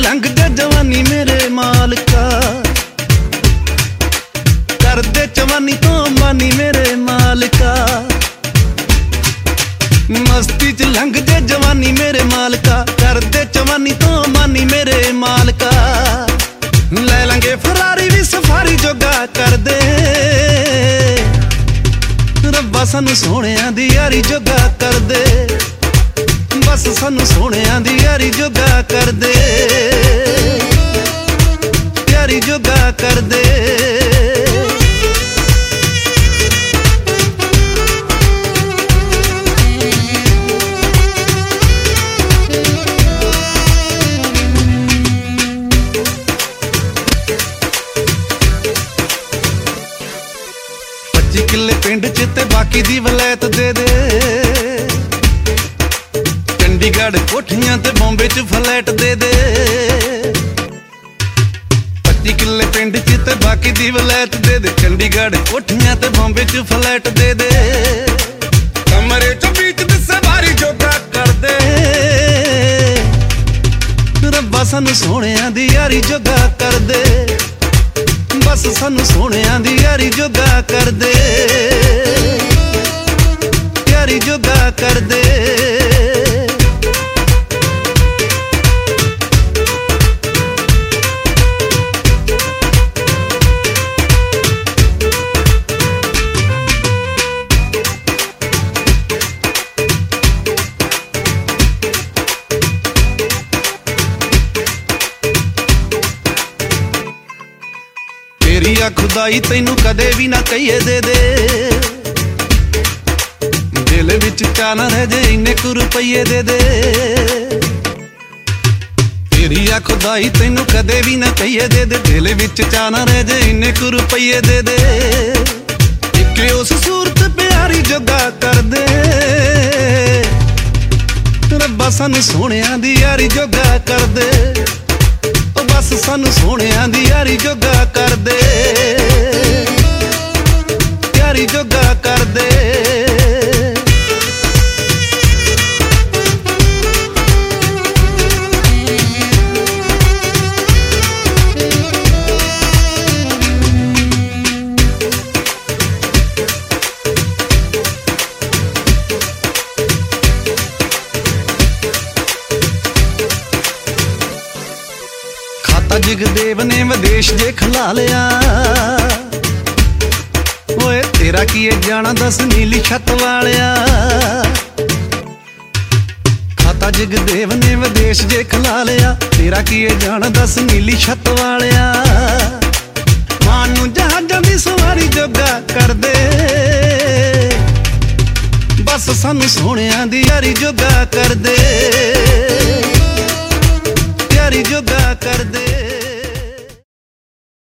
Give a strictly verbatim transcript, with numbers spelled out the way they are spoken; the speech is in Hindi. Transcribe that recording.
लंघ जा जवानी मेरे मालका, कर दे जवानी तो मानी मेरे मालका। मस्ती च लंघ जा जवानी मेरे मालका, कर दे जवानी तो मानी मेरे मालका। ले लेंगे फरारी भी सफारी जोगा कर दे, रब्बा सानू सोहणियां दी यारी जोगा कर दे, बस सानू सोहणियां दी यारी जोगा कर दे, यारी जोगा कर दे। पच्ची किले पिंड च ते बाकी दी वलैत दे दे, चंडीगढ़ कोठियां ते बॉम्बे च फ्लैट दे दे। पच्ची किले पिंड च ते बाकी दी वलैत दे दे, चंडीगढ़ कोठियां ते बॉम्बे च फ्लैट दे दे। कमरे च बीच दिसे बारी जोगा कर दे, रब्बा सानू सोहणियां दी यारी जोगा कर दे, बस सानू सोहणियां दी यारी जोगा कर दे, यारी जोगा कर दे। तेरी आ खुदाई तैनू कदे भी ना कहिए दे दे, दिल विच चा ना रह जे इन्ने कु रुपये दे दे। तेरी आ खुदाई तैनू कदे भी ना कहिए दे दे, दिल विच चा ना रह जे इन्ने कु रुपये दे दे। इक उस सूरत प्यारी जोगा कर दे, रब्बा सानू सोहणियां दी यारी जोगा कर दे, बस सानू सोहणियां दी यारी जोगा कर दे, यारी जोगा कर दे। जगदेव ने विदेश जे खिला लिया, ओए तेरा की जाना दस नीली छत वालिया। खाता जगदेव ने विदेश जे खिला लिया, तेरा की जाना दस नीली छत वालिया। मानू जहाजां दी सवारी जोगा कर दे, बस सानू सोहणियां दी यारी जोगा कर दे, यारी जोगा कर दे।